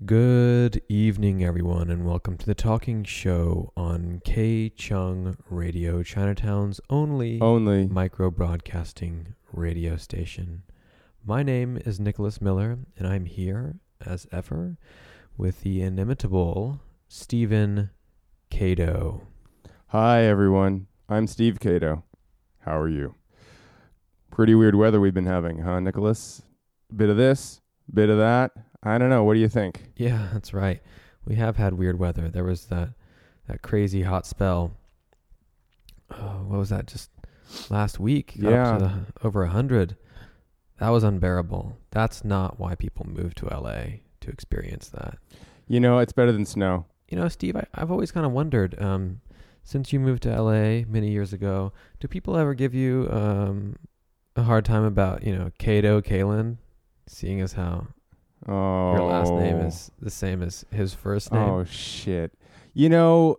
Good evening, everyone, and welcome to the Talking Show on K Chung Radio, Chinatown's only micro broadcasting radio station. My name is Nicholas Miller, and I'm here, as ever, with the inimitable Stephen Cato. Hi, everyone. I'm Steve Cato. How are you? Pretty weird weather we've been having, huh, Nicholas? Bit of this, bit of that. I don't know. What do you think? Yeah, that's right. We have had weird weather. There was that crazy hot spell. What was that? Just last week? Yeah. Up to over 100. That was unbearable. That's not why people move to LA, to experience that. You know, it's better than snow. You know, Steve, I've always kind of wondered, since you moved to LA many years ago, do people ever give you a hard time about, Cato, Kalen, seeing as how your last name is the same as his first name? Oh, shit. No.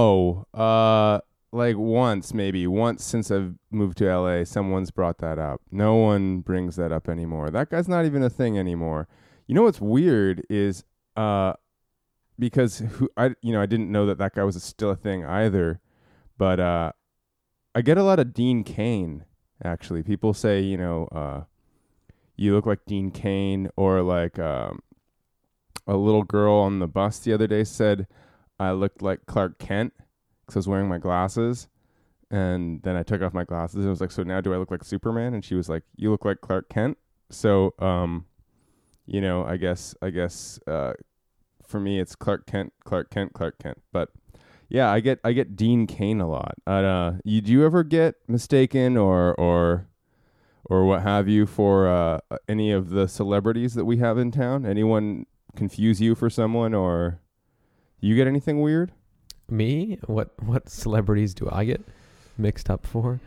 Like once since I've moved to LA, someone's brought that up. No one brings that up anymore. That guy's not even a thing anymore. You know what's weird is, because I didn't know that guy was still a thing either, but I get a lot of Dean Cain, actually. People say, you look like Dean Cain, or like a little girl on the bus the other day said I looked like Clark Kent because I was wearing my glasses, and then I took off my glasses and I was like, so now do I look like Superman? And she was like, you look like Clark Kent. So I guess for me it's Clark Kent. But yeah, I get Dean Cain a lot. Do you ever get mistaken or what have you for any of the celebrities that we have in town? Anyone confuse you for someone, or you get anything weird? Me? What celebrities do I get mixed up for?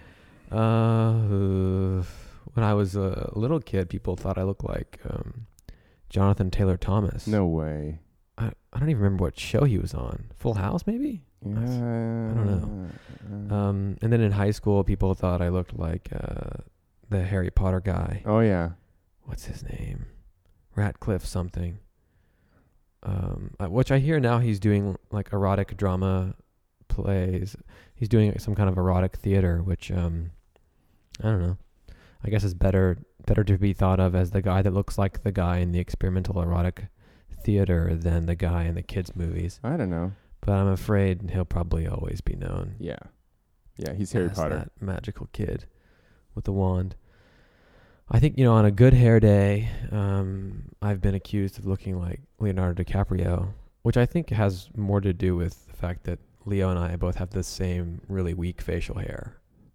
When I was a little kid, people thought I looked like Jonathan Taylor Thomas. No way. I don't even remember what show he was on. Full House, maybe? Yeah. I don't know. And then in high school, people thought I looked like the Harry Potter guy. Oh, yeah. What's his name? Ratcliffe something. Which I hear now he's doing like erotic drama plays. He's doing some kind of erotic theater, which I don't know. I guess it's better to be thought of as the guy that looks like the guy in the experimental erotic theater than the guy in the kids' movies. I don't know. But I'm afraid he'll probably always be known. Yeah, he's Harry Potter. That magical kid with the wand. I think, on a good hair day, I've been accused of looking like Leonardo DiCaprio, which I think has more to do with the fact that Leo and I both have the same really weak facial hair,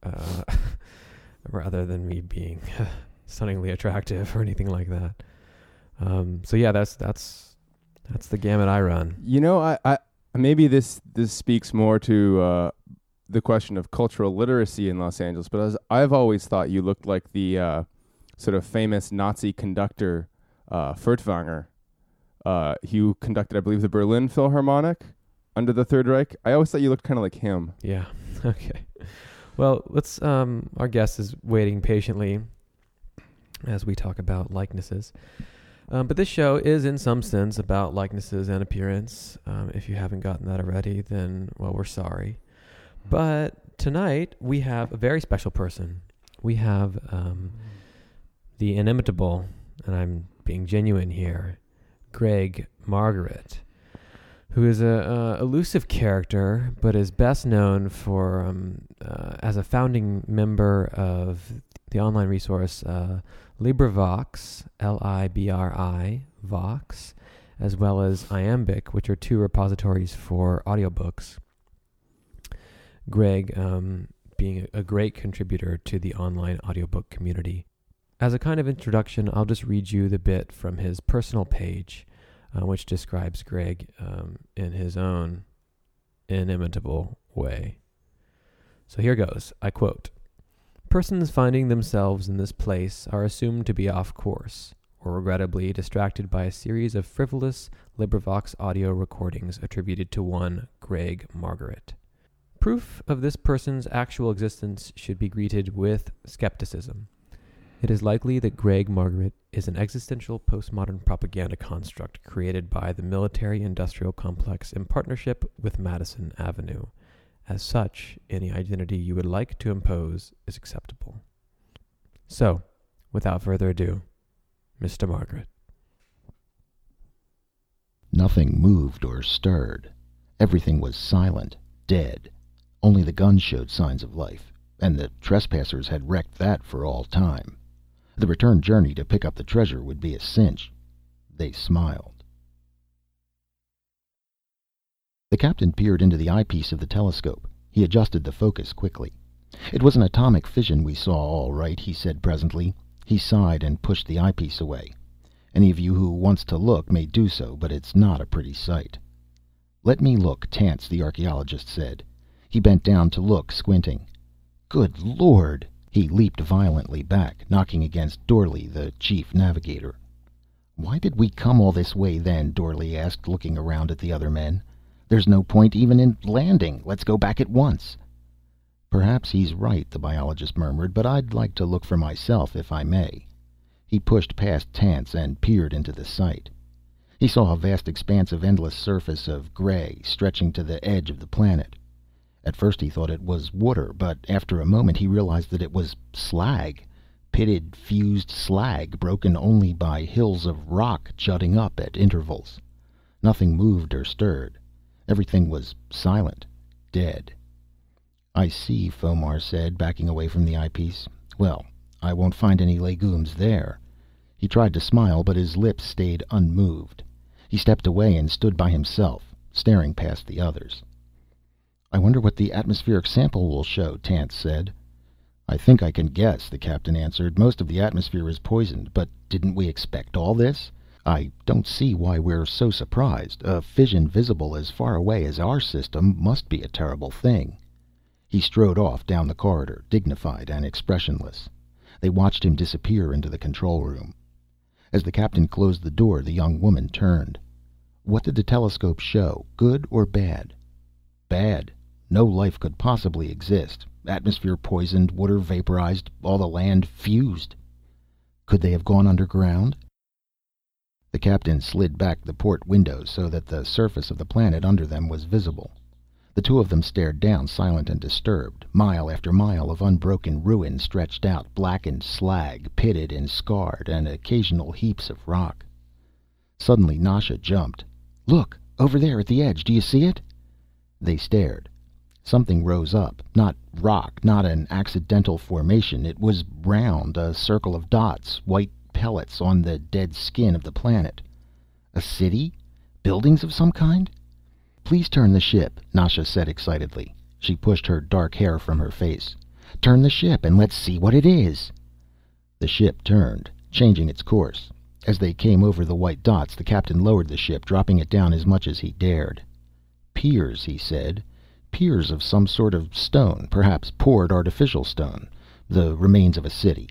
rather than me being stunningly attractive or anything like that. So yeah, that's the gamut I run. I maybe this speaks more to the question of cultural literacy in Los Angeles, but I've always thought you looked like the sort of famous Nazi conductor Furtwängler, who conducted, I believe, the Berlin Philharmonic under the Third Reich. I always thought you looked kind of like him. Yeah. Okay. Well, let's. Our guest is waiting patiently as we talk about likenesses. But this show is, in some sense, about likenesses and appearance. If you haven't gotten that already, then, well, we're sorry. But tonight, we have a very special person. We have the inimitable, and I'm being genuine here, Greg Margaret, who is a elusive character, but is best known for as a founding member of the online resource LibriVox, Libri, Vox, as well as Iambic, which are two repositories for audiobooks. Greg being a great contributor to the online audiobook community. As a kind of introduction, I'll just read you the bit from his personal page, which describes Greg in his own inimitable way. So here goes. I quote, "Persons finding themselves in this place are assumed to be off course, or regrettably distracted by a series of frivolous LibriVox audio recordings attributed to one Greg Margaret. Proof of this person's actual existence should be greeted with skepticism. It is likely that Greg Margaret is an existential postmodern propaganda construct created by the military-industrial complex in partnership with Madison Avenue. As such, any identity you would like to impose is acceptable. So, without further ado, Mr. Margaret. Nothing moved or stirred. Everything was silent, dead. Only the guns showed signs of life, and the trespassers had wrecked that for all time. The return journey to pick up the treasure would be a cinch. They smiled. The captain peered into the eyepiece of the telescope. He adjusted the focus quickly. "It was an atomic fission we saw, all right," he said presently. He sighed and pushed the eyepiece away. "Any of you who wants to look may do so, but it's not a pretty sight." "Let me look, Tance," the archaeologist said. He bent down to look, squinting. "Good Lord!" He leaped violently back, knocking against Dorley, the chief navigator. "Why did we come all this way, then?" Dorley asked, looking around at the other men. "There's no point even in landing. Let's go back at once." "Perhaps he's right," the biologist murmured, "but I'd like to look for myself, if I may." He pushed past Tance and peered into the sight. He saw a vast expanse of endless surface of gray, stretching to the edge of the planet. At first he thought it was water, but after a moment he realized that it was slag. Pitted, fused slag, broken only by hills of rock jutting up at intervals. Nothing moved or stirred. Everything was silent, dead. "I see," Fomar said, backing away from the eyepiece. "Well, I won't find any legumes there." He tried to smile, but his lips stayed unmoved. He stepped away and stood by himself, staring past the others. "I wonder what the atmospheric sample will show," Tance said. "I think I can guess," the captain answered. "Most of the atmosphere is poisoned, but didn't we expect all this? I don't see why we're so surprised. A fission visible as far away as our system must be a terrible thing." He strode off down the corridor, dignified and expressionless. They watched him disappear into the control room. As the captain closed the door, the young woman turned. "What did the telescope show, good or bad?" "Bad. No life could possibly exist. Atmosphere poisoned, water vaporized, all the land fused." "Could they have gone underground?" The captain slid back the port windows so that the surface of the planet under them was visible. The two of them stared down, silent and disturbed. Mile after mile of unbroken ruin stretched out, blackened slag, pitted and scarred, and occasional heaps of rock. Suddenly Nasha jumped. "Look! Over there at the edge! Do you see it?" They stared. Something rose up. Not rock, not an accidental formation. It was round, a circle of dots, white pellets on the dead skin of the planet. A city? Buildings of some kind? "Please turn the ship," Nasha said excitedly. She pushed her dark hair from her face. "Turn the ship and let's see what it is." The ship turned, changing its course. As they came over the white dots, the captain lowered the ship, dropping it down as much as he dared. "Piers," he said. "Piers of some sort of stone, perhaps poured artificial stone. The remains of a city."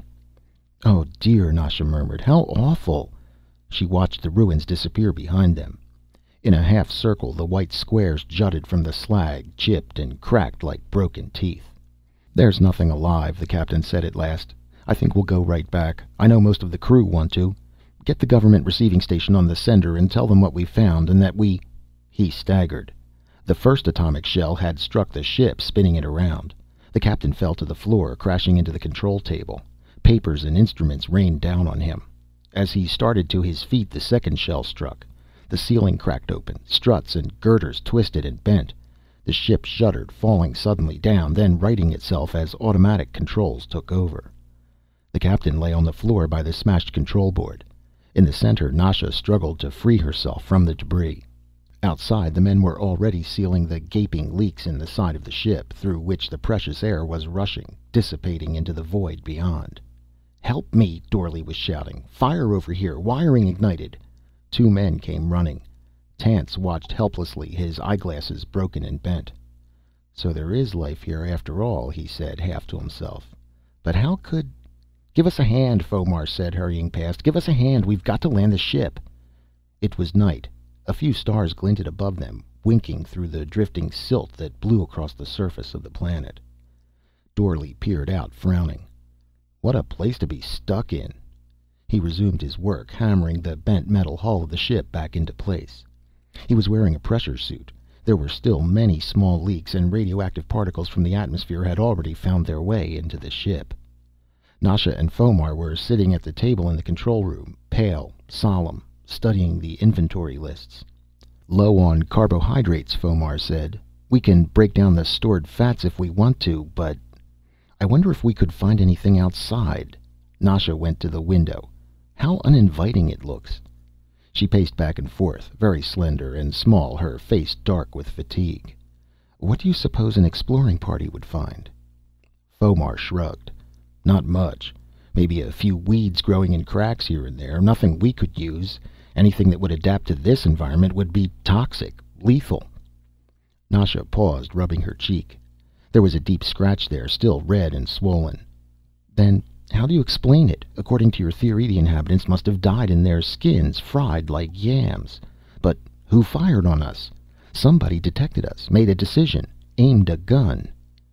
"Oh dear," Nasha murmured. "How awful." She watched the ruins disappear behind them. In a half circle, the white squares jutted from the slag, chipped and cracked like broken teeth. "There's nothing alive," the captain said at last. "I think we'll go right back. I know most of the crew want to. Get the government receiving station on the sender and tell them what we found and that we—" He staggered. The first atomic shell had struck the ship, spinning it around. The captain fell to the floor, crashing into the control table. Papers and instruments rained down on him. As he started to his feet, the second shell struck. The ceiling cracked open. Struts and girders twisted and bent. The ship shuddered, falling suddenly down, then righting itself as automatic controls took over. The captain lay on the floor by the smashed control board. In the center, Nasha struggled to free herself from the debris. Outside, the men were already sealing the gaping leaks in the side of the ship, through which the precious air was rushing, dissipating into the void beyond. "Help me!" Dorley was shouting. "Fire over here! Wiring ignited!" Two men came running. Tance watched helplessly, his eyeglasses broken and bent. "So there is life here after all," he said, half to himself. "But how could—" "Give us a hand," Fomar said, hurrying past. "Give us a hand. We've got to land the ship." It was night. A few stars glinted above them, winking through the drifting silt that blew across the surface of the planet. Dorley peered out, frowning. What a place to be stuck in. He resumed his work, hammering the bent metal hull of the ship back into place. He was wearing a pressure suit. There were still many small leaks, and radioactive particles from the atmosphere had already found their way into the ship. Nasha and Fomar were sitting at the table in the control room, pale, solemn, studying the inventory lists. Low on carbohydrates, Fomar said. We can break down the stored fats if we want to, but I wonder if we could find anything outside. Nasha went to the window. How uninviting it looks. She paced back and forth, very slender and small, her face dark with fatigue. What do you suppose an exploring party would find? Fomar shrugged. Not much. Maybe a few weeds growing in cracks here and there. Nothing we could use. Anything that would adapt to this environment would be toxic, lethal. Nasha paused, rubbing her cheek. There was a deep scratch there, still red and swollen. Then how do you explain it? According to your theory, the inhabitants must have died in their skins, fried like yams. But who fired on us? Somebody detected us, made a decision, aimed a gun.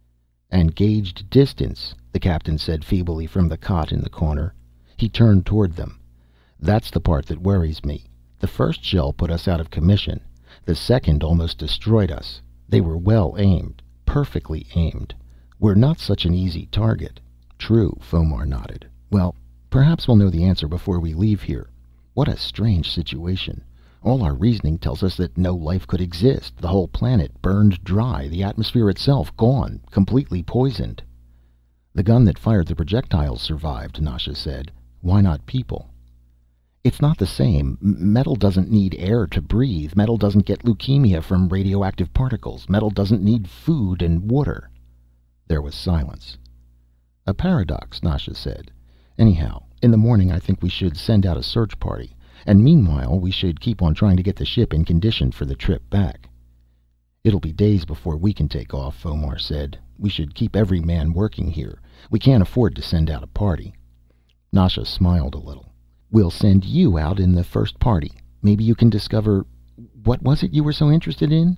And gauged distance, the captain said feebly from the cot in the corner. He turned toward them. That's the part that worries me. The first shell put us out of commission. The second almost destroyed us. They were well aimed, perfectly aimed. We're not such an easy target. True, Fomar nodded. Well, perhaps we'll know the answer before we leave here. What a strange situation. All our reasoning tells us that no life could exist. The whole planet burned dry, the atmosphere itself gone, completely poisoned. The gun that fired the projectiles survived, Nasha said. Why not people? It's not the same. Metal doesn't need air to breathe. Metal doesn't get leukemia from radioactive particles. Metal doesn't need food and water. There was silence. A paradox, Nasha said. Anyhow, in the morning I think we should send out a search party. And meanwhile, we should keep on trying to get the ship in condition for the trip back. It'll be days before we can take off, Fomar said. We should keep every man working here. We can't afford to send out a party. Nasha smiled a little. We'll send you out in the first party. Maybe you can discover... What was it you were so interested in?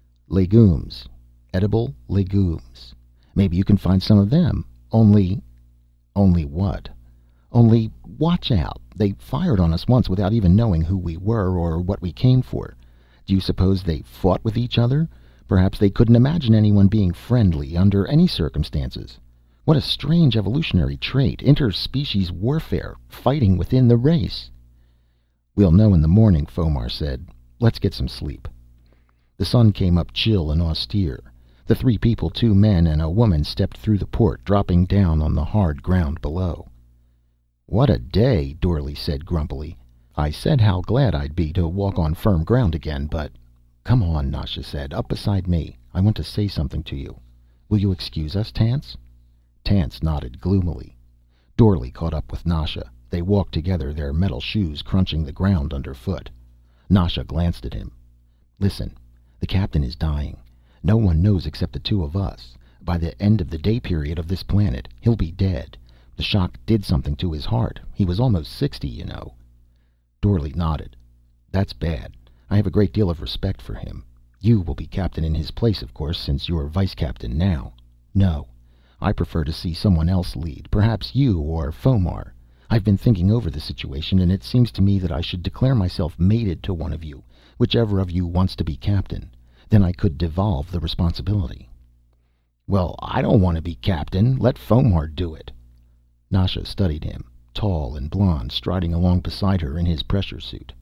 Legumes. Edible legumes. Maybe you can find some of them. Only what? Only watch out. They fired on us once without even knowing who we were or what we came for. Do you suppose they fought with each other? Perhaps they couldn't imagine anyone being friendly under any circumstances. What a strange evolutionary trait, interspecies warfare, fighting within the race. We'll know in the morning, Fomar said. Let's get some sleep. The sun came up chill and austere. The three people, 2 men and a woman, stepped through the port, dropping down on the hard ground below. What a day, Dorley said grumpily. I said how glad I'd be to walk on firm ground again, but... Come on, Nasha said, up beside me. I want to say something to you. Will you excuse us, Tance? Tance nodded gloomily. Dorley caught up with Nasha. They walked together, their metal shoes crunching the ground underfoot. Nasha glanced at him. Listen, the captain is dying. No one knows except the 2 of us. By the end of the day period of this planet, he'll be dead. The shock did something to his heart. He was almost 60, you know. Dorley nodded. That's bad. I have a great deal of respect for him. You will be captain in his place, of course, since you're vice captain now. No, I prefer to see someone else lead. Perhaps you or Fomar. I've been thinking over the situation, and it seems to me that I should declare myself mated to one of you, whichever of you wants to be captain. Then I could devolve the responsibility. Well, I don't want to be captain. Let Fomar do it. Nasha studied him, tall and blond, striding along beside her in his pressure suit.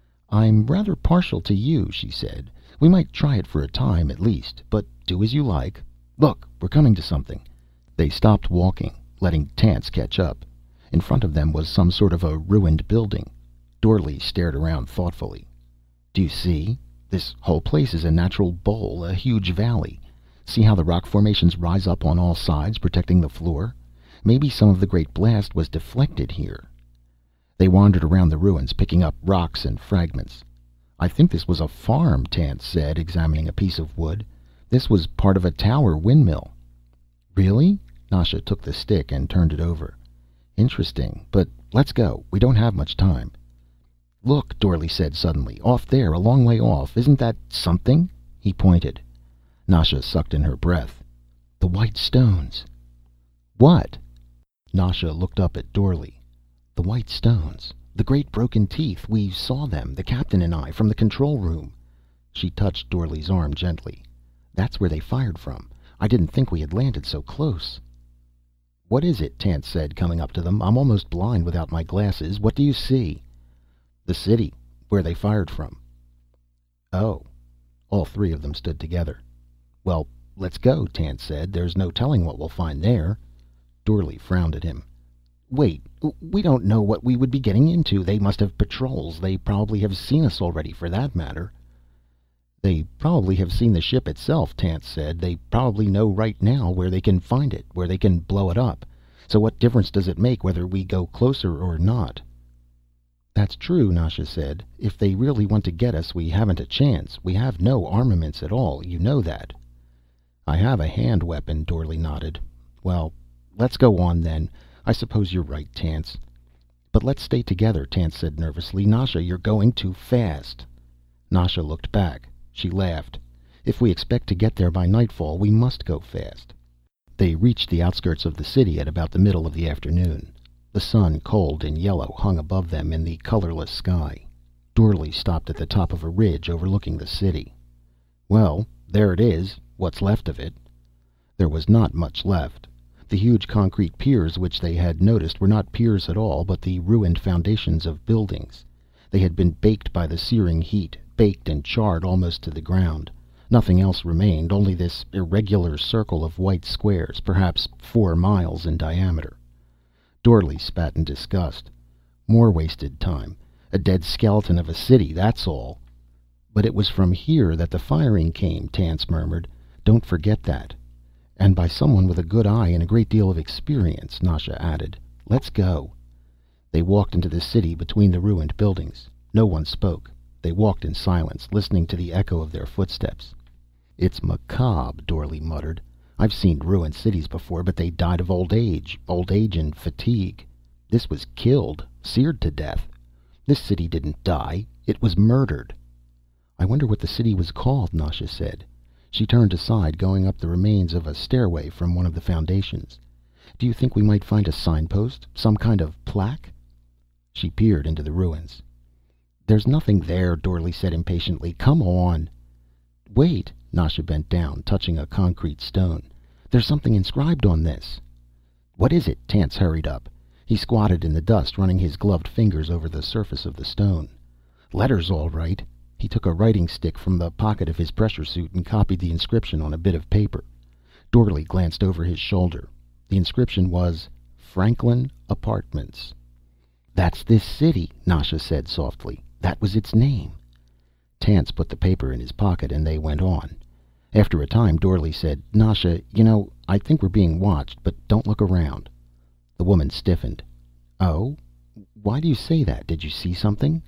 I'm rather partial to you, she said. We might try it for a time, at least, but do as you like. Look, we're coming to something. They stopped walking, letting Tance catch up. In front of them was some sort of a ruined building. Dorley stared around thoughtfully. Do you see? This whole place is a natural bowl, a huge valley. See how the rock formations rise up on all sides, protecting the floor? Maybe some of the great blast was deflected here. They wandered around the ruins, picking up rocks and fragments. I think this was a farm, Tance said, examining a piece of wood. This was part of a tower windmill. Really? Nasha took the stick and turned it over. Interesting, but let's go. We don't have much time. Look, Dorley said suddenly. Off there, a long way off. Isn't that something? He pointed. Nasha sucked in her breath. The white stones. What? Nasha looked up at Dorle. "The white stones. The great broken teeth. We saw them, the captain and I, from the control room." She touched Dorle's arm gently. "That's where they fired from. I didn't think we had landed so close." "What is it?" Tance said, coming up to them. "I'm almost blind without my glasses. What do you see?" "The city, where they fired from." "Oh." All three of them stood together. "Well, let's go," Tance said. "There's no telling what we'll find there." Dorle frowned at him. "Wait, we don't know what we would be getting into. They must have patrols. They probably have seen us already, for that matter." "They probably have seen the ship itself," Tance said. "They probably know right now where they can find it, where they can blow it up. So what difference does it make whether we go closer or not?" "That's true," Nasha said. "If they really want to get us, we haven't a chance. We have no armaments at all. You know that." "I have a hand weapon," Dorle nodded. "Well, let's go on then. I suppose you're right, Tance." "But let's stay together," Tance said nervously. "Nasha, you're going too fast." Nasha looked back. She laughed. "If we expect to get there by nightfall, we must go fast." They reached the outskirts of the city at about the middle of the afternoon. The sun, cold and yellow, hung above them in the colorless sky. Dorle stopped at the top of a ridge overlooking the city. "Well, there it is. What's left of it." There was not much left. The huge concrete piers which they had noticed were not piers at all, but the ruined foundations of buildings. They had been baked by the searing heat, baked and charred almost to the ground. Nothing else remained, only this irregular circle of white squares, perhaps 4 miles in diameter. Dorle spat in disgust. "More wasted time. A dead skeleton of a city, that's all." "But it was from here that the firing came," Tance murmured. "Don't forget that." "And by someone with a good eye and a great deal of experience," Nasha added. "Let's go." They walked into the city between the ruined buildings. No one spoke. They walked in silence, listening to the echo of their footsteps. "It's macabre," Dorle muttered. "I've seen ruined cities before, but they died of old age and fatigue. This was killed, seared to death. This city didn't die. It was murdered." "I wonder what the city was called," Nasha said. She turned aside, going up the remains of a stairway from one of the foundations. "Do you think we might find a signpost? Some kind of plaque?" She peered into the ruins. "There's nothing there," Dorle said impatiently. "Come on." "Wait." Nasha bent down, touching a concrete stone. "There's something inscribed on this." "What is it?" Tance hurried up. He squatted in the dust, running his gloved fingers over the surface of the stone. "Letters, all right." He took a writing stick from the pocket of his pressure suit and copied the inscription on a bit of paper. Dorle glanced over his shoulder. The inscription was, "Franklin Apartments." "That's this city," Nasha said softly. "That was its name." Tance put the paper in his pocket and they went on. After a time, Dorle said, "Nasha, you know, I think we're being watched, but don't look around." The woman stiffened. "Oh? Why do you say that? Did you see something?"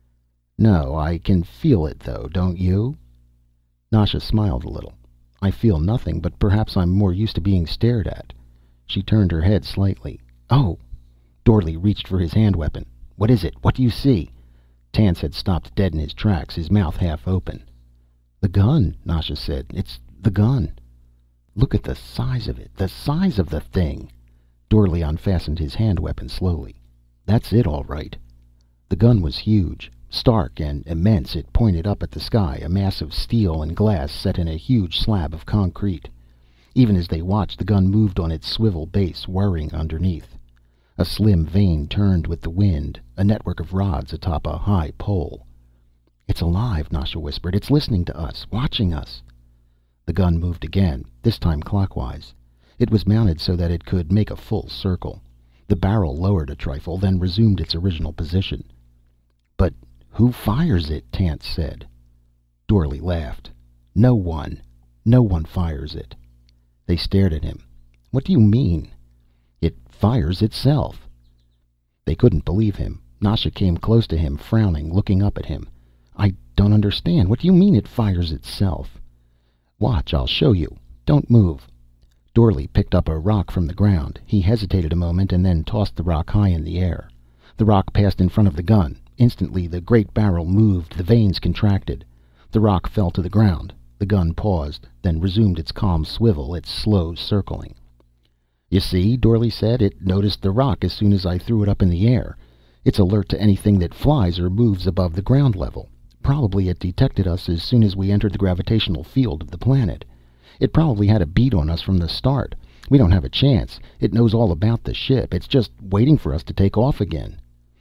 "No, I can feel it though, don't you?" Nasha smiled a little. "I feel nothing, but perhaps I'm more used to being stared at." She turned her head slightly. "Oh!" Dorle reached for his hand weapon. "What is it? What do you see?" Tance had stopped dead in his tracks, his mouth half open. "The gun," Nasha said. "It's the gun." "Look at the size of it. The size of the thing." Dorle unfastened his hand weapon slowly. "That's it, all right." The gun was huge. Stark and immense, it pointed up at the sky, a mass of steel and glass set in a huge slab of concrete. Even as they watched, the gun moved on its swivel base, whirring underneath. A slim vane turned with the wind, a network of rods atop a high pole. "It's alive," Nasha whispered. "It's listening to us, watching us." The gun moved again, this time clockwise. It was mounted so that it could make a full circle. The barrel lowered a trifle, then resumed its original position. "But who fires it?" Tance said. Dorle laughed. "No one. No one fires it." They stared at him. "What do you mean?" "It fires itself." They couldn't believe him. Nasha came close to him, frowning, looking up at him. "I don't understand. What do you mean it fires itself?" "Watch, I'll show you. Don't move." Dorle picked up a rock from the ground. He hesitated a moment and then tossed the rock high in the air. The rock passed in front of the gun. Instantly the great barrel moved, the vanes contracted. The rock fell to the ground. The gun paused, then resumed its calm swivel, its slow circling. You see, Dorley said, it noticed the rock as soon as I threw it up in the air. It's alert to anything that flies or moves above the ground level. Probably it detected us as soon as we entered the gravitational field of the planet. It probably had a beat on us from the start. We don't have a chance. It knows all about the ship. It's just waiting for us to take off again.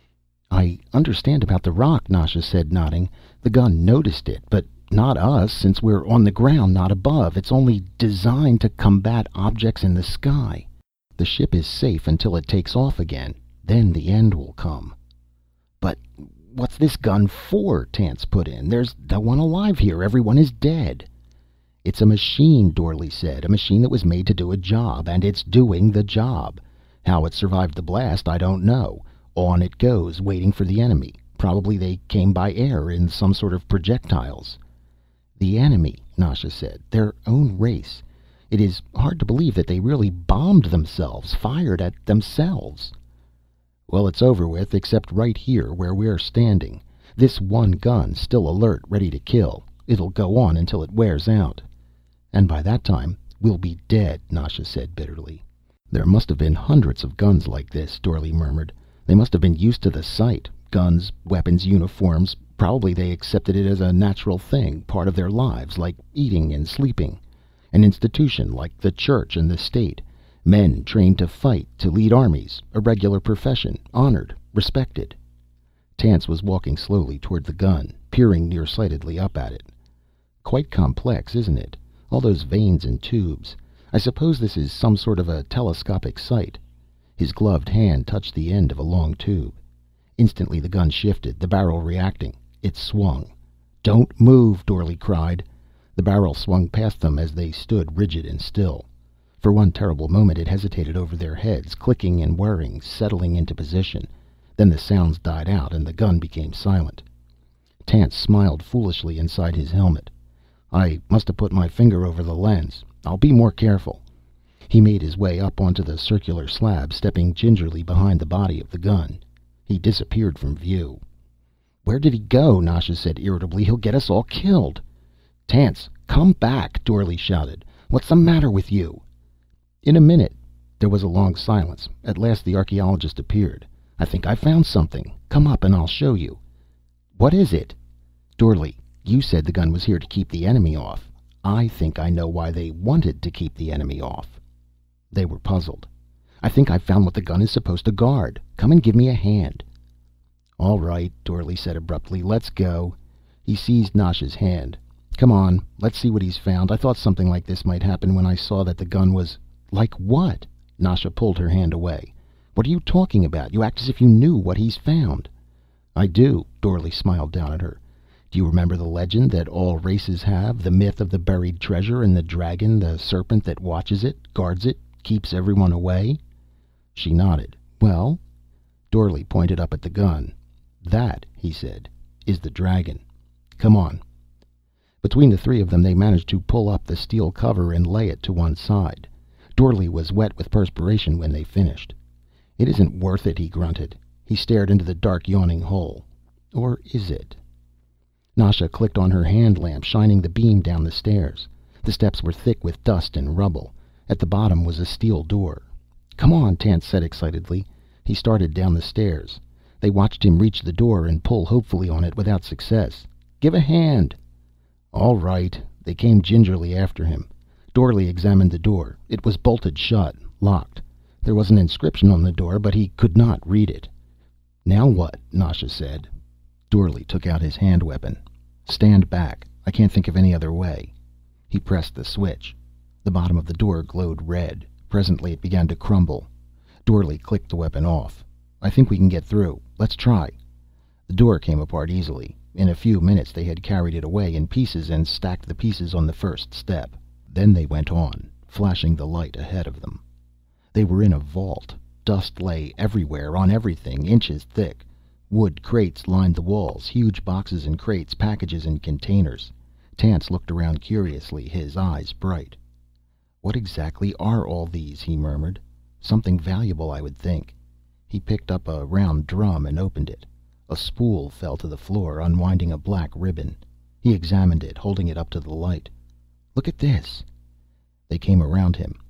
I understand about the rock, Nasha said, nodding. The gun noticed it, but not us, since we're on the ground, not above. It's only designed to combat objects in the sky. The ship is safe until it takes off again. Then the end will come. But what's this gun for? Tance put in. There's no one alive here. Everyone is dead. It's a machine, Dorley said. A machine that was made to do a job, and it's doing the job. How it survived the blast, I don't know. On it goes, waiting for the enemy. Probably they came by air in some sort of projectiles. The enemy, Nasha said. Their own race. It is hard to believe that they really bombed themselves, fired at themselves. Well, it's over with, except right here where we're standing. This one gun, still alert, ready to kill. It'll go on until it wears out. And by that time, we'll be dead, Nasha said bitterly. There must have been hundreds of guns like this, Dorley murmured. They must have been used to the sight. Guns, weapons, uniforms. Probably they accepted it as a natural thing, part of their lives, like eating and sleeping. An institution like the church and the state. Men trained to fight, to lead armies. A regular profession, honored, respected. Tance was walking slowly toward the gun, peering nearsightedly up at it. Quite complex, isn't it? All those veins and tubes. I suppose this is some sort of a telescopic sight. His gloved hand touched the end of a long tube. Instantly the gun shifted, the barrel reacting. It swung. "Don't move," Dorley cried. The barrel swung past them as they stood rigid and still. For one terrible moment it hesitated over their heads, clicking and whirring, settling into position. Then the sounds died out and the gun became silent. Tance smiled foolishly inside his helmet. "I must have put my finger over the lens. I'll be more careful." He made his way up onto the circular slab, stepping gingerly behind the body of the gun. He disappeared from view. "Where did he go?" Nasha said irritably. "He'll get us all killed." "Tance, come back!" Dorley shouted. "What's the matter with you?" "In a minute." There was a long silence. At last the archaeologist appeared. "I think I found something. Come up and I'll show you." "What is it?" "Dorley, you said the gun was here to keep the enemy off. I think I know why they wanted to keep the enemy off." They were puzzled. "I think I've found what the gun is supposed to guard. Come and give me a hand." "All right," Dorley said abruptly. "Let's go." He seized Nasha's hand. "Come on, let's see what he's found. I thought something like this might happen when I saw that the gun was—" "Like what?" Nasha pulled her hand away. "What are you talking about? You act as if you knew what he's found." "I do." Dorley smiled down at her. "Do you remember the legend that all races have? The myth of the buried treasure and the dragon, the serpent that watches it, guards it, keeps everyone away?" She nodded. "Well?" Dorley pointed up at the gun. "That," he said, "is the dragon. Come on." Between the three of them they managed to pull up the steel cover and lay it to one side. Dorley was wet with perspiration when they finished. "It isn't worth it," he grunted. He stared into the dark, yawning hole. Or is it? Nasha clicked on her hand lamp, shining the beam down the stairs. The steps were thick with dust and rubble. At the bottom was a steel door. "Come on," Tance said excitedly. He started down the stairs. They watched him reach the door and pull hopefully on it without success. "Give a hand." "All right." They came gingerly after him. Dorley examined the door. It was bolted shut, locked. There was an inscription on the door, but he could not read it. "Now what?" Nasha said. Dorley took out his hand weapon. "Stand back. I can't think of any other way." He pressed the switch. The bottom of the door glowed red. Presently it began to crumble. Dorley clicked the weapon off. "I think we can get through. Let's try." The door came apart easily. In a few minutes they had carried it away in pieces and stacked the pieces on the first step. Then they went on, flashing the light ahead of them. They were in a vault. Dust lay everywhere, on everything, inches thick. Wood crates lined the walls, huge boxes and crates, packages and containers. Tance looked around curiously, his eyes bright. "What exactly are all these?" he murmured. "Something valuable, I would think." He picked up a round drum and opened it. A spool fell to the floor, unwinding a black ribbon. He examined it, holding it up to the light. "Look at this." They came around him.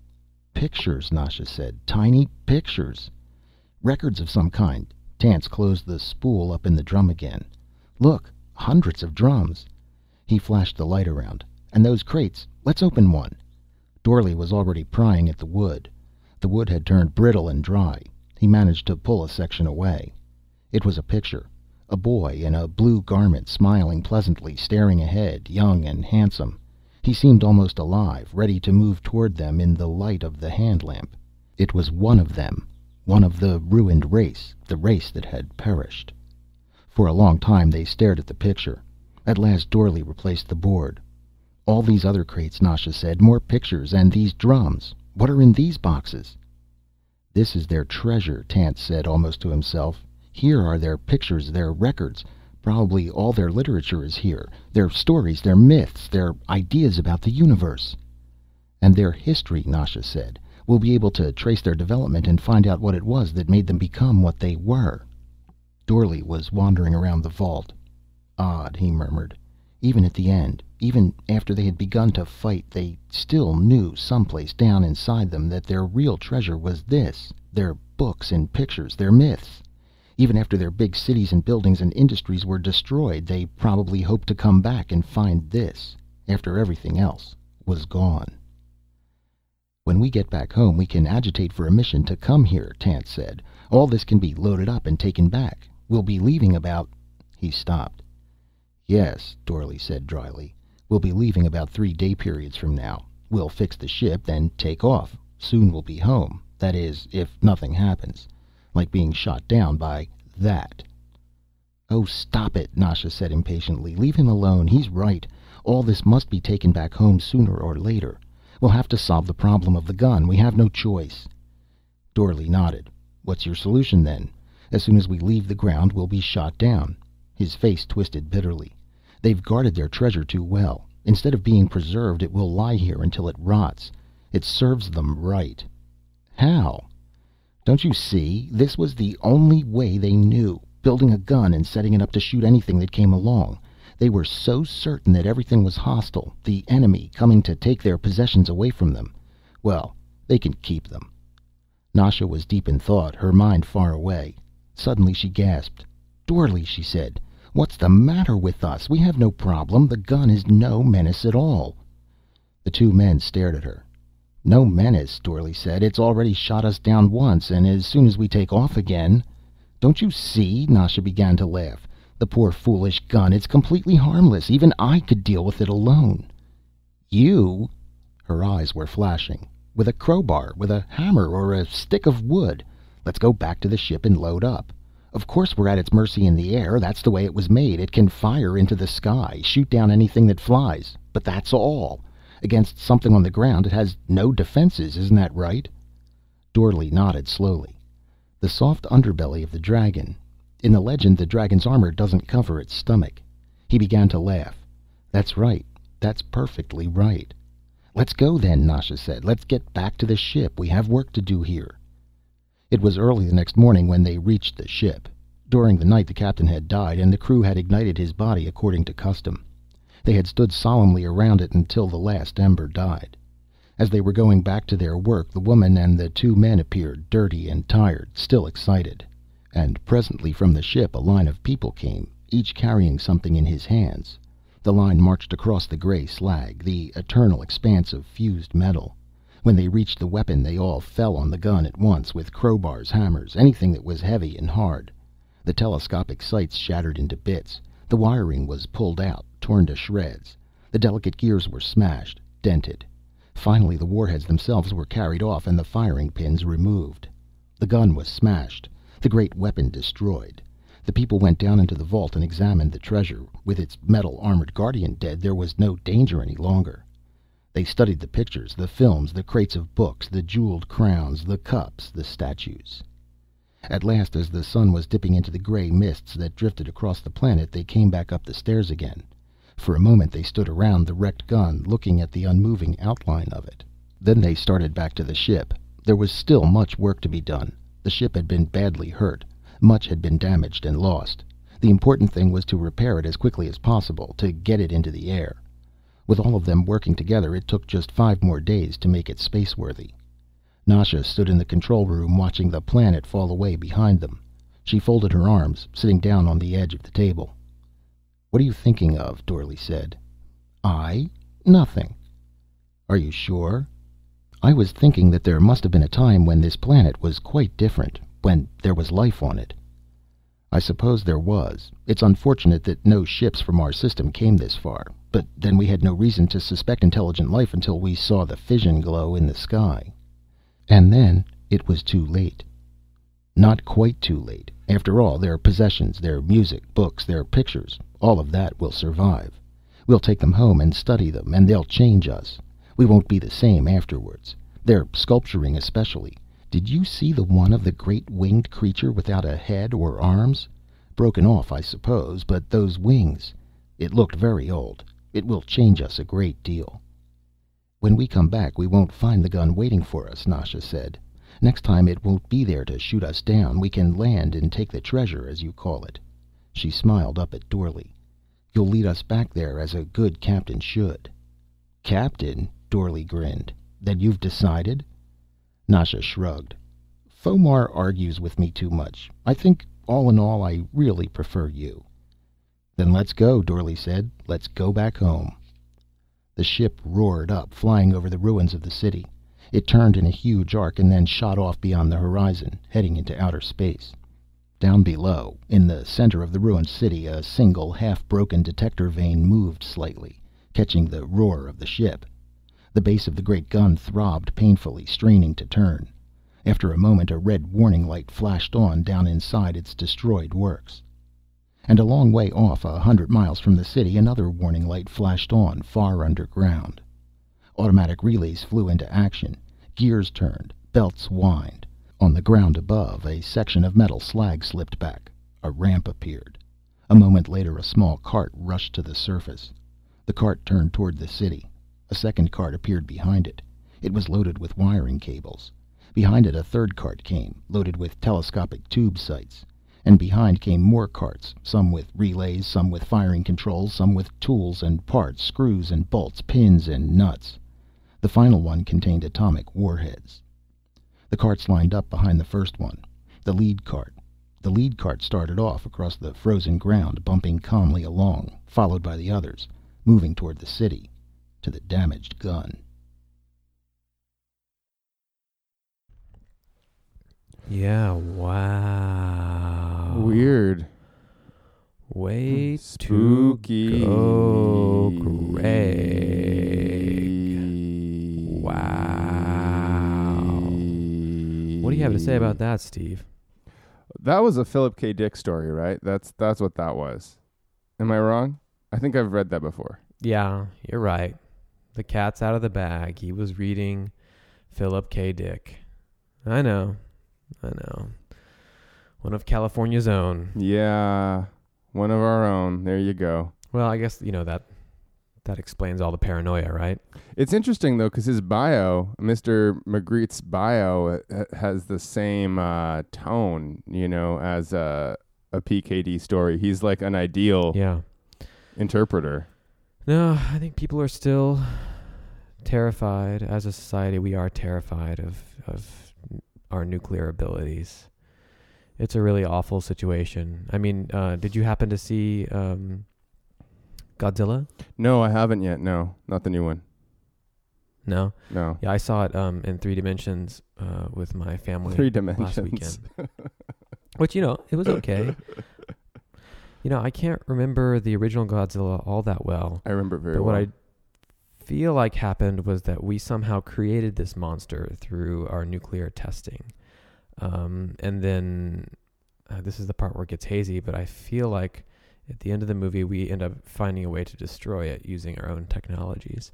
Pictures, Nasha said. Tiny pictures. Records of some kind. Tance closed the spool up in the drum again. Look, hundreds of drums. He flashed the light around. And those crates. Let's open one. Dorley was already prying at the wood. The wood had turned brittle and dry. He managed to pull a section away. It was a picture. A boy in a blue garment, smiling pleasantly, staring ahead, young and handsome. He seemed almost alive, ready to move toward them in the light of the hand lamp. It was one of them, one of the ruined race, the race that had perished. For a long time they stared at the picture. At last Dorley replaced the board. All these other crates, Nasha said, more pictures, and these drums. What are in these boxes? This is their treasure, Tance said almost to himself. Here are their pictures, their records. Probably all their literature is here. Their stories, their myths, their ideas about the universe. And their history, Nasha said. We'll be able to trace their development and find out what it was that made them become what they were. Dorley was wandering around the vault. Odd, he murmured. Even at the end, even after they had begun to fight, they still knew someplace down inside them that their real treasure was this, their books and pictures, their myths. Even after their big cities and buildings and industries were destroyed, they probably hoped to come back and find this, after everything else was gone. When we get back home, we can agitate for a mission to come here, Tance said. All this can be loaded up and taken back. We'll be leaving about... He stopped. Yes, Dorley said dryly. We'll be leaving about 3 day periods from now. We'll fix the ship, then take off. Soon we'll be home. That is, if nothing happens. Like being shot down by that. Oh, stop it, Nasha said impatiently. Leave him alone. He's right. All this must be taken back home sooner or later. We'll have to solve the problem of the gun. We have no choice. Dorley nodded. What's your solution then? As soon as we leave the ground, we'll be shot down. His face twisted bitterly. They've guarded their treasure too well. Instead of being preserved, it will lie here until it rots. It serves them right. How? Don't you see? This was the only way they knew. Building a gun and setting it up to shoot anything that came along. They were so certain that everything was hostile, the enemy coming to take their possessions away from them. Well, they can keep them. Nasha was deep in thought, her mind far away. Suddenly she gasped. Dorley, she said, what's the matter with us? We have no problem. The gun is no menace at all. The two men stared at her. No menace, Dorley said. It's already shot us down once, and as soon as we take off again... Don't you see? Nasha began to laugh. The poor foolish gun, it's completely harmless. Even I could deal with it alone. You? Her eyes were flashing. With a crowbar, with a hammer, or a stick of wood. Let's go back to the ship and load up. Of course we're at its mercy in the air. That's the way it was made. It can fire into the sky, shoot down anything that flies. But that's all. Against something on the ground, it has no defenses. Isn't that right? Dorley nodded slowly. The soft underbelly of the dragon. In the legend, the dragon's armor doesn't cover its stomach. He began to laugh. That's right. That's perfectly right. Let's go then, Nasha said. Let's get back to the ship. We have work to do here. It was early the next morning when they reached the ship. During the night the captain had died, and the crew had ignited his body according to custom. They had stood solemnly around it until the last ember died. As they were going back to their work, the woman and the two men appeared, dirty and tired, still excited. And presently from the ship a line of people came, each carrying something in his hands. The line marched across the gray slag, the eternal expanse of fused metal. When they reached the weapon, they all fell on the gun at once, with crowbars, hammers, anything that was heavy and hard. The telescopic sights shattered into bits. The wiring was pulled out, torn to shreds. The delicate gears were smashed, dented. Finally, the warheads themselves were carried off and the firing pins removed. The gun was smashed, the great weapon destroyed. The people went down into the vault and examined the treasure. With its metal armored guardian dead, there was no danger any longer. They studied the pictures, the films, the crates of books, the jeweled crowns, the cups, the statues. At last, as the sun was dipping into the gray mists that drifted across the planet, they came back up the stairs again. For a moment they stood around the wrecked gun, looking at the unmoving outline of it. Then they started back to the ship. There was still much work to be done. The ship had been badly hurt. Much had been damaged and lost. The important thing was to repair it as quickly as possible, to get it into the air. With all of them working together, it took just 5 more days to make it spaceworthy. Nasha stood in the control room watching the planet fall away behind them. She folded her arms, sitting down on the edge of the table. "What are you thinking of?" Dorley said. "I? Nothing." "Are you sure?" "I was thinking that there must have been a time when this planet was quite different, when there was life on it." "I suppose there was. It's unfortunate that no ships from our system came this far. But then we had no reason to suspect intelligent life until we saw the fission glow in the sky. And then it was too late." "Not quite too late. After all, their possessions, their music, books, their pictures, all of that will survive. We'll take them home and study them, and they'll change us. We won't be the same afterwards. Their sculpturing especially. Did you see the one of the great winged creature without a head or arms? Broken off, I suppose, but those wings. It looked very old. It will change us a great deal." "When we come back, we won't find the gun waiting for us," Nasha said. "Next time it won't be there to shoot us down. We can land and take the treasure, as you call it." She smiled up at Dorley. "You'll lead us back there as a good captain should." "Captain?" Dorley grinned. "Then you've decided?" Nasha shrugged. "Fomar argues with me too much. I think, all in all, I really prefer you." "Then let's go," Dorley said. "Let's go back home." The ship roared up, flying over the ruins of the city. It turned in a huge arc and then shot off beyond the horizon, heading into outer space. Down below, in the center of the ruined city, a single, half-broken detector vane moved slightly, catching the roar of the ship. The base of the great gun throbbed painfully, straining to turn. After a moment, a red warning light flashed on down inside its destroyed works. And a long way off, 100 miles from the city, another warning light flashed on, far underground. Automatic relays flew into action. Gears turned, belts whined. On the ground above, a section of metal slag slipped back. A ramp appeared. A moment later, a small cart rushed to the surface. The cart turned toward the city. A second cart appeared behind it. It was loaded with wiring cables. Behind it, a third cart came, loaded with telescopic tube sights. And behind came more carts, some with relays, some with firing controls, some with tools and parts, screws and bolts, pins and nuts. The final one contained atomic warheads. The carts lined up behind the first one. The lead cart started off across the frozen ground, bumping calmly along, followed by the others, moving toward the city, to the damaged gun. Yeah, wow. Weird. Way Spooky. to go, Greg. Wow. What do you have to say about that, Steve? That was a Philip K. Dick story, right? That's what that was. Am I wrong? I think I've read that before. Yeah, you're right. The cat's out of the bag. He was reading Philip K. Dick. I know. One of California's own. Yeah, one of our own. There you go. Well, I guess, that explains all the paranoia, right? It's interesting, though, because his bio, Mr. Magritte's bio, has the same tone, as a PKD story. He's like an ideal interpreter. No, I think people are still terrified. As a society, we are terrified of our nuclear abilities. It's a really awful situation. I mean, did you happen to see Godzilla? No, I haven't yet. No, not the new one. No? No. Yeah, I saw it in 3 dimensions with my family 3 dimensions. last weekend. Which, it was okay. I can't remember the original Godzilla all that well. I remember it very but well. What I feel like happened was that we somehow created this monster through our nuclear testing. And then this is the part where it gets hazy, but I feel like at the end of the movie, we end up finding a way to destroy it using our own technologies.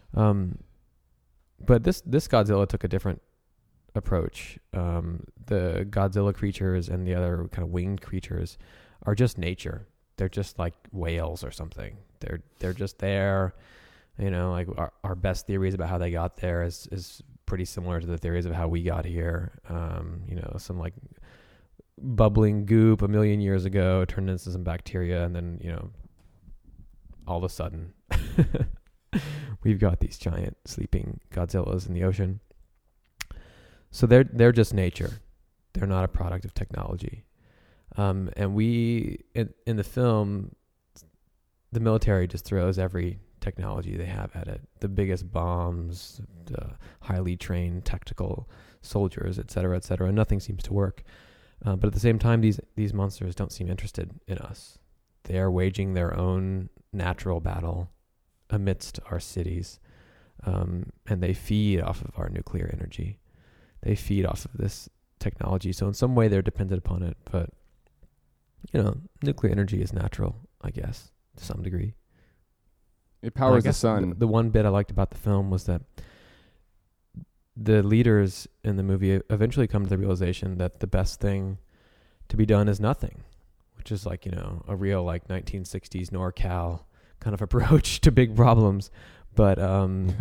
But this Godzilla took a different approach. The Godzilla creatures and the other kind of winged creatures are just nature. They're just like whales or something. They're just there. Like our best theories about how they got there is pretty similar to the theories of how we got here. Some like bubbling goop a million years ago turned into some bacteria, and then all of a sudden we've got these giant sleeping Godzillas in the ocean. So they're just nature. They're not a product of technology. And we in the film, the military just throws every technology they have at it. The biggest bombs, the highly trained tactical soldiers, et cetera, et cetera. Nothing seems to work. But at the same time, these monsters don't seem interested in us. They are waging their own natural battle amidst our cities. And they feed off of our nuclear energy. They feed off of this technology. So in some way, they're dependent upon it. But, nuclear energy is natural, I guess, to some degree. It powers the sun. The one bit I liked about the film was that the leaders in the movie eventually come to the realization that the best thing to be done is nothing, which is like, a real 1960s NorCal kind of approach to big problems. But, I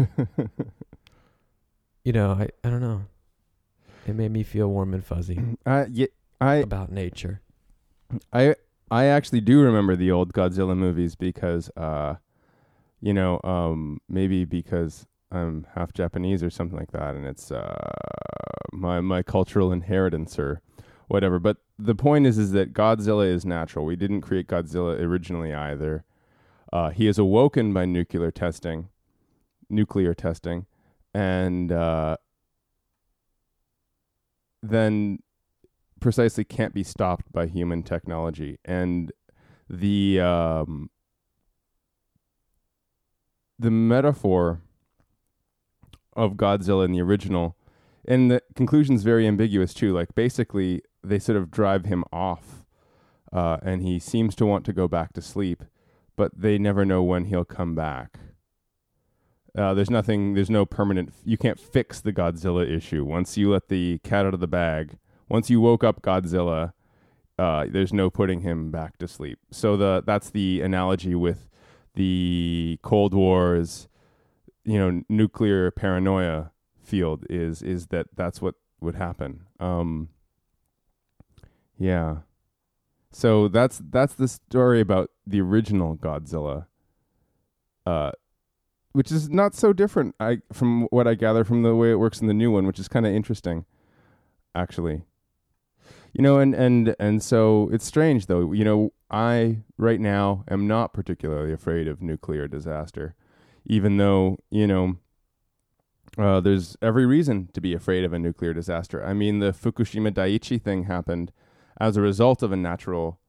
don't know. It made me feel warm and fuzzy about nature. I actually do remember the old Godzilla movies because, maybe because I'm half Japanese or something like that, and it's my cultural inheritance or whatever. But the point is that Godzilla is natural. We didn't create Godzilla originally either. He is awoken by nuclear testing, and then precisely can't be stopped by human technology. And the metaphor of Godzilla in the original, and the conclusion's very ambiguous too. Like basically, they sort of drive him off, and he seems to want to go back to sleep, but they never know when he'll come back. There's no permanent, you can't fix the Godzilla issue. Once you let the cat out of the bag, once you woke up Godzilla, there's no putting him back to sleep. So that's the analogy with the Cold War's, nuclear paranoia field is that's what would happen. Yeah. So that's the story about the original Godzilla, which is not so different from what I gather from the way it works in the new one, which is kind of interesting, actually. And so it's strange though. I right now am not particularly afraid of nuclear disaster, even though there's every reason to be afraid of a nuclear disaster. I mean, the Fukushima Daiichi thing happened as a result of a natural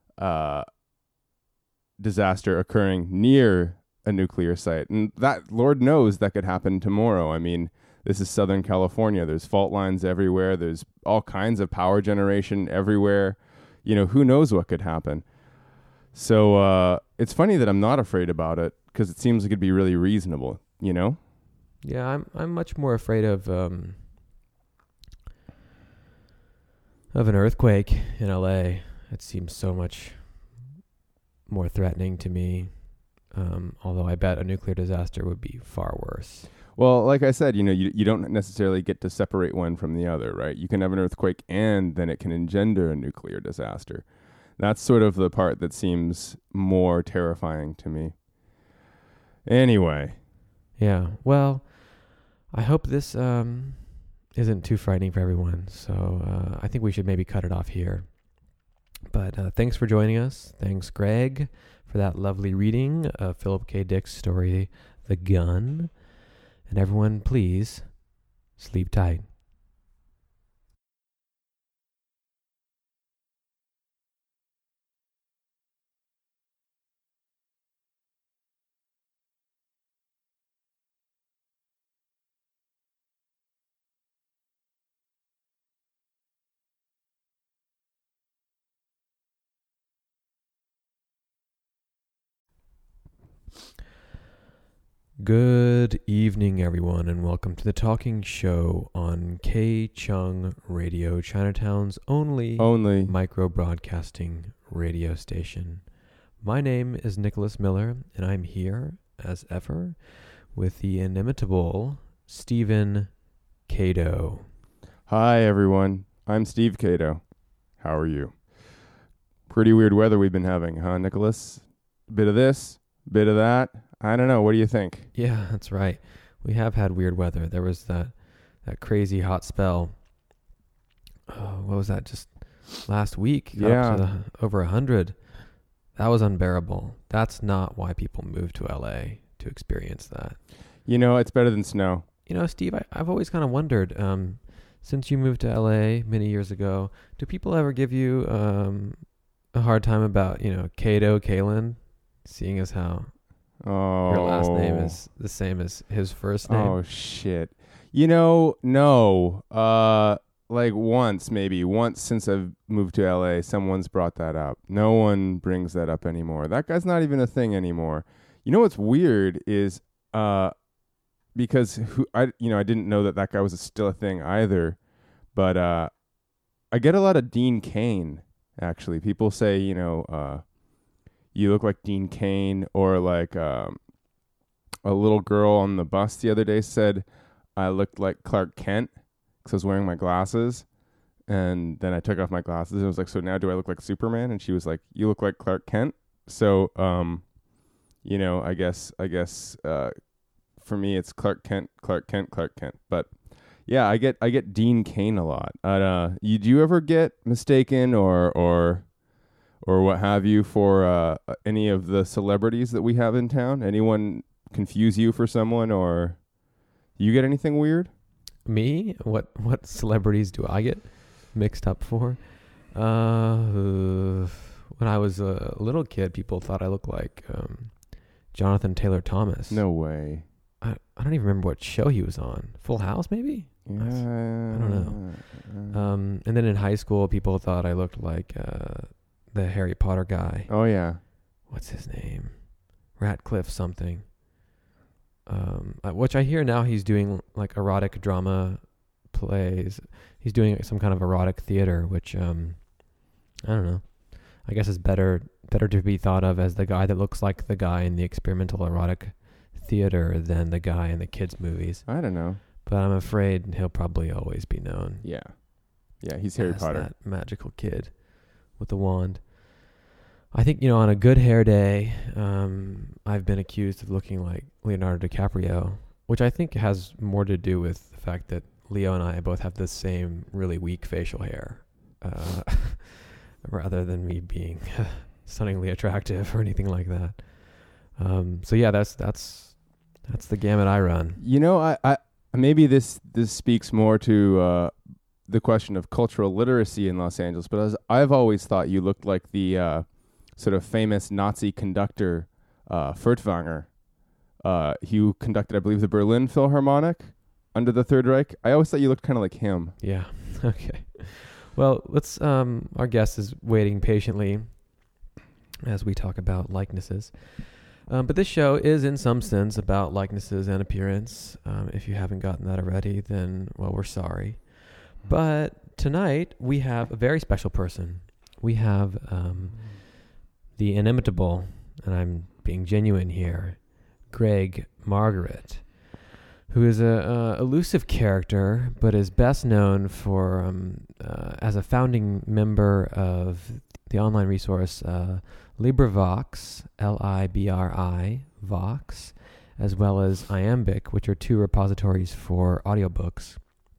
disaster occurring near a nuclear site. And that, Lord knows, that could happen tomorrow. I mean, this is Southern California. There's fault lines everywhere. There's all kinds of power generation everywhere. Who knows what could happen. So it's funny that I'm not afraid about it because it seems like it'd be really reasonable, Yeah, I'm much more afraid of an earthquake in LA. It seems so much more threatening to me. Although I bet a nuclear disaster would be far worse. Well, like I said, you don't necessarily get to separate one from the other, right? You can have an earthquake and then it can engender a nuclear disaster. That's sort of the part that seems more terrifying to me. Anyway. Yeah, well, I hope this isn't too frightening for everyone. So I think we should maybe cut it off here. But thanks for joining us. Thanks, Greg, for that lovely reading of Philip K. Dick's story, The Gun. And everyone, please sleep tight. Good evening, everyone, and welcome to the Talking Show on K-Chung Radio, Chinatown's only micro-broadcasting radio station. My name is Nicholas Miller, and I'm here, as ever, with the inimitable Stephen Cato. Hi, everyone. I'm Steve Cato. How are you? Pretty weird weather we've been having, huh, Nicholas? Bit of this, bit of that. I don't know. What do you think? Yeah, that's right. We have had weird weather. There was that that crazy hot spell. What was that? Just last week? Got Yeah. up to over 100. That was unbearable. That's not why people move to LA, to experience that. It's better than snow. Steve, I've always kind of wondered, since you moved to LA many years ago, do people ever give you a hard time about, Kato Kalin, seeing as how Oh. your last name is the same as his first name? Oh, shit. No. Like once since I've moved to LA, someone's brought that up. No one brings that up anymore. That guy's not even a thing anymore. What's weird is, because I didn't know that guy was still a thing either, but I get a lot of Dean Cain. Actually, people say you look like Dean Cain, or like a little girl on the bus the other day said I looked like Clark Kent because I was wearing my glasses, and then I took off my glasses and I was like, so now do I look like Superman? And she was like, you look like Clark Kent. So I guess for me it's Clark Kent. But yeah, I get Dean Cain a lot. Do you ever get mistaken or what have you for any of the celebrities that we have in town? Anyone confuse you for someone, or you get anything weird? Me? What celebrities do I get mixed up for? When I was a little kid, people thought I looked like Jonathan Taylor Thomas. No way. I don't even remember what show he was on. Full House, maybe? Yeah. I don't know. And then in high school, people thought I looked like the Harry Potter guy. Oh yeah. What's his name? Ratcliffe something. Which I hear now he's doing like erotic drama plays. He's doing some kind of erotic theater, which I don't know. I guess it's better to be thought of as the guy that looks like the guy in the experimental erotic theater than the guy in the kids' movies. I don't know. But I'm afraid he'll probably always be known. Yeah, he's Harry as Potter. That magical kid with the wand. I think, on a good hair day, I've been accused of looking like Leonardo DiCaprio, which I think has more to do with the fact that Leo and I both have the same really weak facial hair, rather than me being stunningly attractive or anything like that. So yeah, that's the gamut I run. I maybe this speaks more to the question of cultural literacy in Los Angeles, but I've always thought you looked like the sort of famous Nazi conductor Furtwängler, who conducted, I believe, the Berlin Philharmonic under the Third Reich. I always thought you looked kind of like him. Yeah. Okay. Well, let's. Our guest is waiting patiently as we talk about likenesses. But this show is, in some sense, about likenesses and appearance. If you haven't gotten that already, then, well, we're sorry. But tonight, we have a very special person. We have the inimitable, and I'm being genuine here, Greg Margaret, who is a elusive character, but is best known for as a founding member of the online resource LibriVox, Libri, Vox, as well as Iambic, which are two repositories for audiobooks.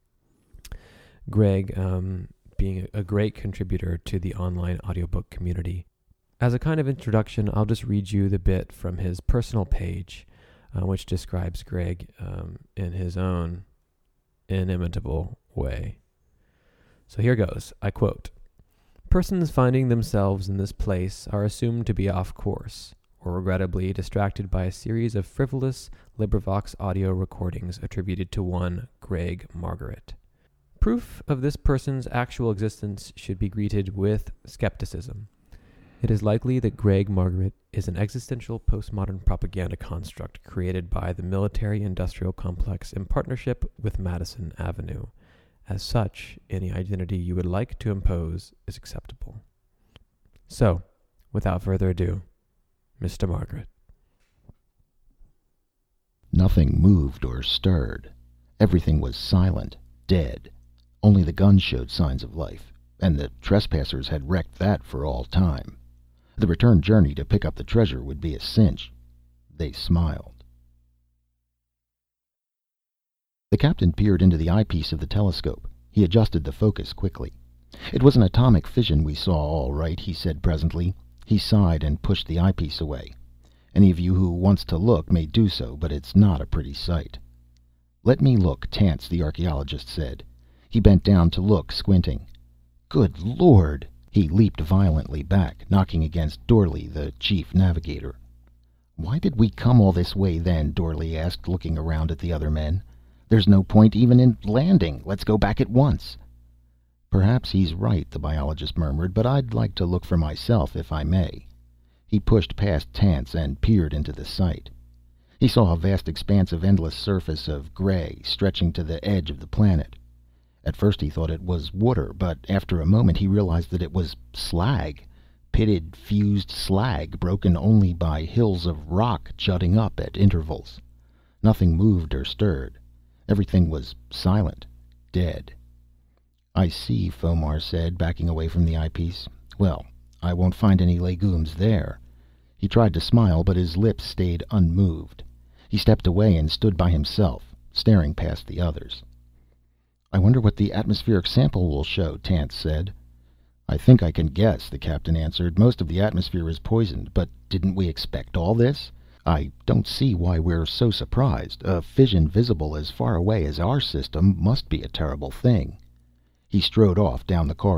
Greg being a great contributor to the online audiobook community. As a kind of introduction, I'll just read you the bit from his personal page, which describes Greg in his own inimitable way. So here goes. I quote, "Persons finding themselves in this place are assumed to be off course, or regrettably distracted by a series of frivolous LibriVox audio recordings attributed to one Greg Margaret. Proof of this person's actual existence should be greeted with skepticism. It is likely that Greg Margaret is an existential postmodern propaganda construct created by the military-industrial complex in partnership with Madison Avenue. As such, any identity you would like to impose is acceptable. So, without further ado, Mr. Margaret." Nothing moved or stirred. Everything was silent, dead. Only the gun showed signs of life, and the trespassers had wrecked that for all time. The return journey to pick up the treasure would be a cinch. They smiled. The captain peered into the eyepiece of the telescope. He adjusted the focus quickly. "It was an atomic fission we saw, all right," he said presently. He sighed and pushed the eyepiece away. "Any of you who wants to look may do so, but it's not a pretty sight." "Let me look, Tance," the archaeologist said. He bent down to look, squinting. "Good Lord!" He leaped violently back, knocking against Dorley, the chief navigator. "Why did we come all this way, then?" Dorley asked, looking around at the other men. "There's no point even in landing. Let's go back at once." "Perhaps he's right," the biologist murmured, "but I'd like to look for myself, if I may." He pushed past Tance and peered into the sight. He saw a vast expanse of endless surface of gray, stretching to the edge of the planet. At first he thought it was water, but after a moment he realized that it was slag. Pitted, fused slag, broken only by hills of rock jutting up at intervals. Nothing moved or stirred. Everything was silent, dead. "I see," Fomar said, backing away from the eyepiece. "Well, I won't find any legumes there." He tried to smile, but his lips stayed unmoved. He stepped away and stood by himself, staring past the others. "I wonder what the atmospheric sample will show," Tance said. "I think I can guess," the captain answered. "Most of the atmosphere is poisoned, but didn't we expect all this? I don't see why we're so surprised. A fission visible as far away as our system must be a terrible thing." He strode off down the corridor.